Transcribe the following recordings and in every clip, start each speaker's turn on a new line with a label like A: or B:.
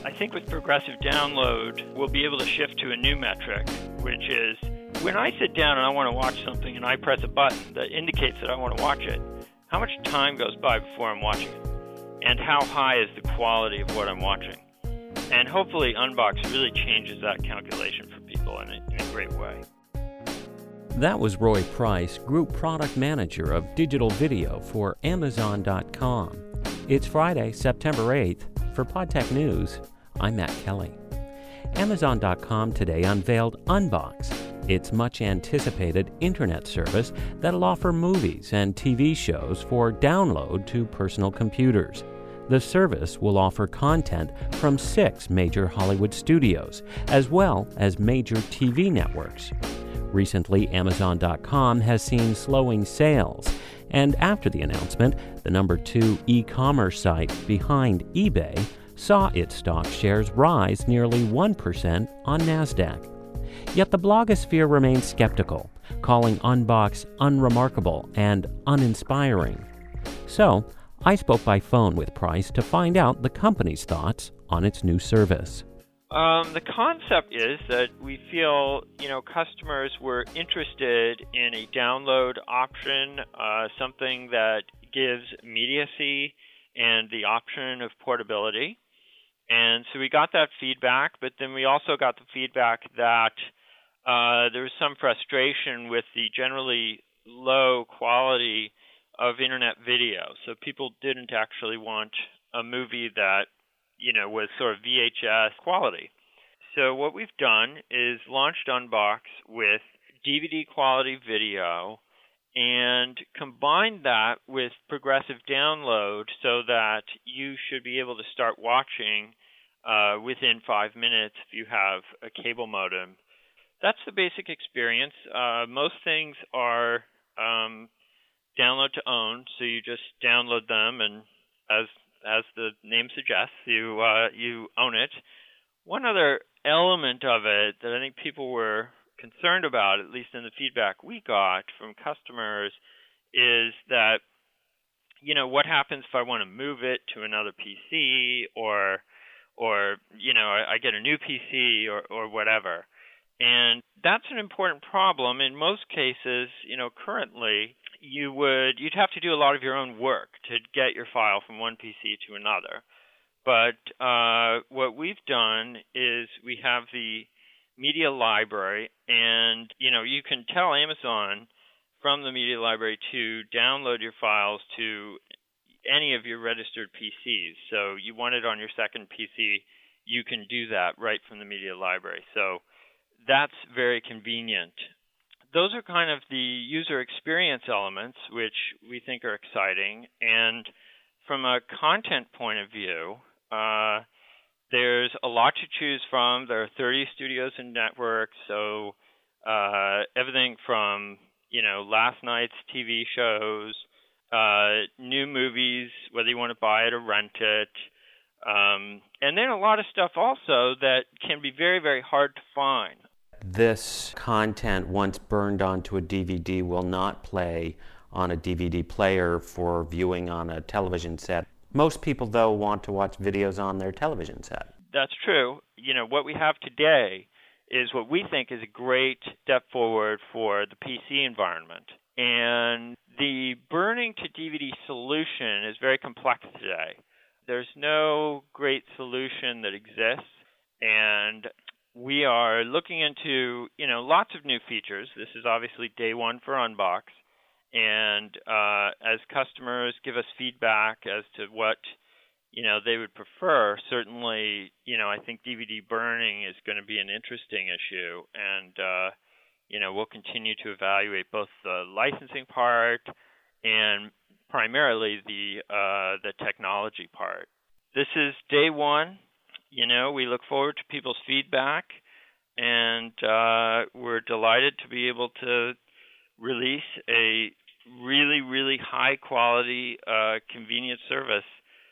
A: I think with progressive download, we'll be able to shift to a new metric, which is when I sit down and I want to watch something and I press a button that indicates that I want to watch it, how much time goes by before I'm watching it? And how high is the quality of what I'm watching? And hopefully Unbox really changes that calculation for people in a great way.
B: That was Roy Price, Group Product Manager of Digital Video for Amazon.com. It's Friday, September 8th. For PodTech News, I'm Matt Kelly. Amazon.com today unveiled Unbox, its much-anticipated internet service that'll offer movies and TV shows for download to personal computers. The service will offer content from 6 major Hollywood studios, as well as major TV networks. Recently, Amazon.com has seen slowing sales, and after the announcement, the number 2 e-commerce site behind eBay saw its stock shares rise nearly 1% on NASDAQ. Yet the blogosphere remains skeptical, calling Unbox unremarkable and uninspiring. So, I spoke by phone with Price to find out the company's thoughts on its new service.
A: The concept is that we feel, customers were interested in a download option, something that gives immediacy and the option of portability. And so we got that feedback, but then we also got the feedback that there was some frustration with the generally low quality of internet video. So people didn't actually want a movie that, was sort of VHS quality. So what we've done is launched Unbox with DVD quality video and combined that with progressive download so that you should be able to start watching within 5 minutes if you have a cable modem. That's the basic experience. Most things are download to own, so you just download them, and as the name suggests, you own it. One other element of it that I think people were concerned about, at least in the feedback we got from customers, is that, what happens if I want to move it to another PC or I get a new PC or whatever. And that's an important problem. In most cases, currently, you'd have to do a lot of your own work to get your file from one PC to another. But what we've done is we have the media library, and you can tell Amazon from the media library to download your files to any of your registered PCs. So you want it on your second PC, you can do that right from the media library. So that's very convenient. Those are kind of the user experience elements, which we think are exciting. And from a content point of view, there's a lot to choose from. There are 30 studios and networks, so everything from, last night's TV shows, new movies, whether you want to buy it or rent it, and then a lot of stuff also that can be very, very hard to find.
B: This content, once burned onto a DVD, will not play on a DVD player for viewing on a television set. Most people, though, want to watch videos on their television set.
A: That's true. What we have today is what we think is a great step forward for the PC environment. And the burning to DVD solution is very complex today. There's no great solution that exists, and we are looking into, lots of new features. This is obviously day one for Unbox. And as customers give us feedback as to what, they would prefer, certainly, I think DVD burning is going to be an interesting issue. And, we'll continue to evaluate both the licensing part and primarily the technology part. This is day one. We look forward to people's feedback, and we're delighted to be able to release a really, really high-quality, convenient service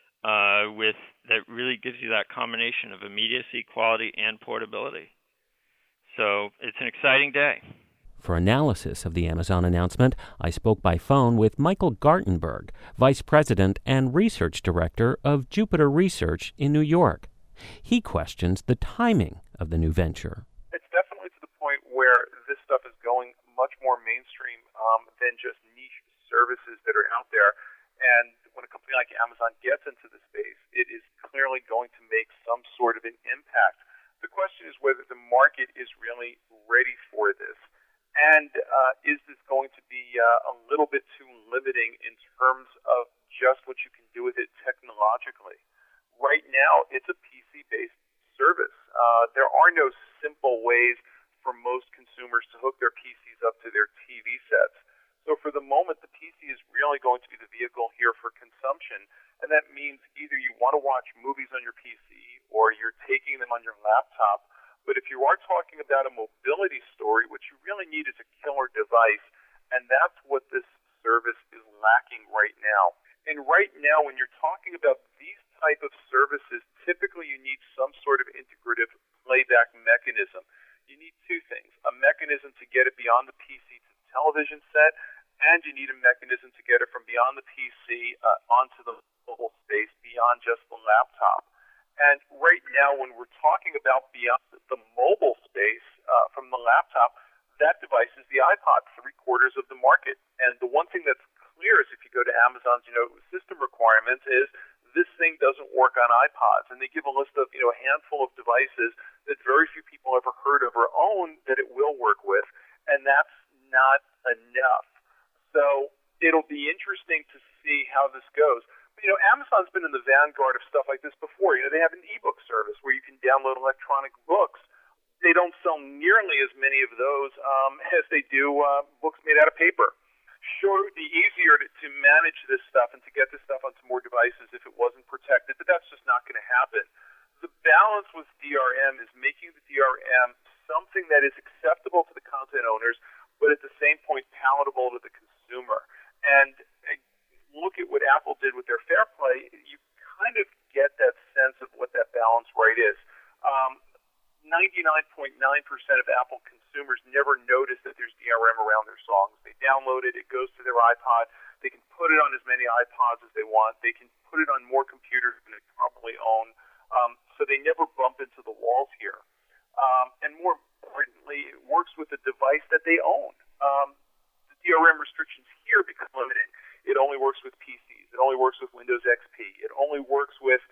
A: that really gives you that combination of immediacy, quality, and portability. So it's an exciting day.
B: For analysis of the Amazon announcement, I spoke by phone with Michael Gartenberg, Vice President and Research Director of Jupiter Research in New York. He questions the timing of the new venture.
C: It's definitely to the point where this stuff is going much more mainstream than just niche services that are out there. And when a company like Amazon gets into the space, it is clearly going to make some sort of an impact. The question is whether the market is really ready for this. And is this going to be a little bit too limiting in terms of just what you can do with it technologically? Right now, it's a PC-based service. There are no simple ways for most consumers to hook their PCs up to their TV sets. So for the moment, the PC is really going to be the vehicle here for consumption. And that means either you want to watch movies on your PC or you're taking them on your laptop. But if you are talking about a mobility story, what you really need is a killer device. And that's what this service is lacking right now. And right now, when you're talking about these type of services, typically you need some sort of integrative playback mechanism. You need two things: a mechanism to get it beyond the PC to the television set, and you need a mechanism to get it from beyond the PC onto the mobile space beyond just the laptop. And right now, when we're talking about beyond the mobile space from the laptop, that device is the iPod, 3/4 of the market. And the one thing that's clear is if you go to Amazon's, system requirements is this thing doesn't work on iPods. And they give a list of, a handful of devices that very few people ever heard of or own that it will work with. And that's not enough. So it'll be interesting to see how this goes. But, Amazon's been in the vanguard of stuff like this before. They have an ebook service where you can download electronic books. They don't sell nearly as many of those as they do books made out of paper. Sure, it would be easier to manage this stuff and to get this stuff onto more devices if it wasn't protected, but that's just not going to happen. The balance with DRM is making the DRM something that is acceptable to the content owners, but at the same point palatable to the consumer. And look at what Apple did with their Fair Play. You kind of get that sense of what that balance right is. 99.9% of Apple consumers never notice that there's DRM around their songs. They download it, it goes to their iPod, they can put it on as many iPods as they want, they can put it on more computers than they probably own, so they never bump into the walls here. And more importantly, it works with the device that they own. The DRM restrictions here become limiting. It only works with PCs, it only works with Windows XP, it only works with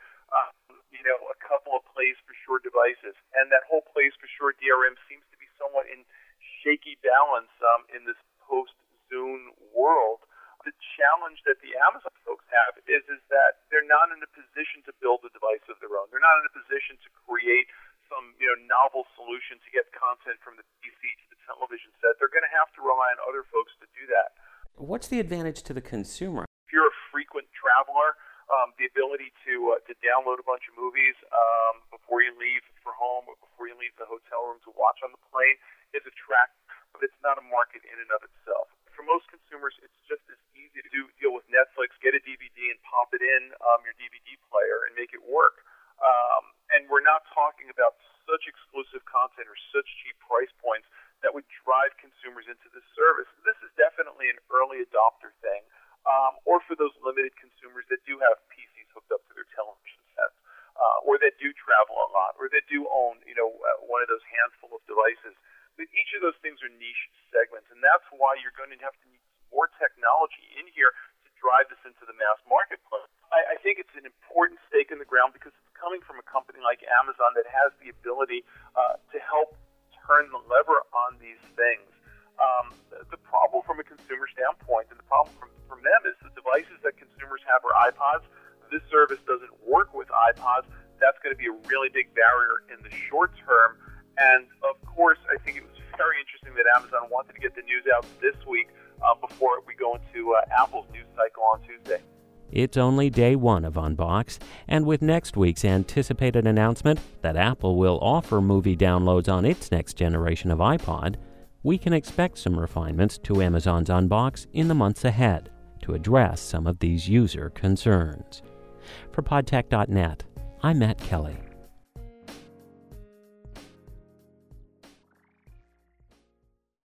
C: a couple of Plays for Sure devices. And that whole Plays for Sure DRM seems to be somewhat in shaky balance in this post-Zune world. The challenge that the Amazon folks have is that they're not in a position to build a device of their own. They're not in a position to create some novel solution to get content from the PC to the television set. They're going to have to rely on other folks to do that.
B: What's the advantage to the consumer?
C: If you're a frequent traveler, the ability to download a bunch of movies before you leave for home or before you leave the hotel room to watch on the plane is attractive, but it's not a market in and of itself. For most consumers, it's just as easy to deal with Netflix, get a DVD and pop it in your DVD player and make it work. And we're not talking about such exclusive content or such cheap price points that would drive consumers into this service. This is definitely an early adopter thing. Or for those limited consumers that do have PCs hooked up to their television sets, or that do travel a lot, or that do own, one of those handful of devices. But each of those things are niche segments, and that's why you're going to have to need more technology in here to drive this into the mass marketplace. I think it's an important stake in the ground because it's coming from a company like Amazon that has the ability to help turn the lever on these things. The problem from a consumer standpoint, and the problem from them, is the devices that consumers have are iPods. This service doesn't work with iPods. That's going to be a really big barrier in the short term. And of course, I think it was very interesting that Amazon wanted to get the news out this week before we go into Apple's news cycle on Tuesday.
B: It's only day one of Unbox, and with next week's anticipated announcement that Apple will offer movie downloads on its next generation of iPod, we can expect some refinements to Amazon's Unbox in the months ahead to address some of these user concerns. For podtech.net, I'm Matt Kelly.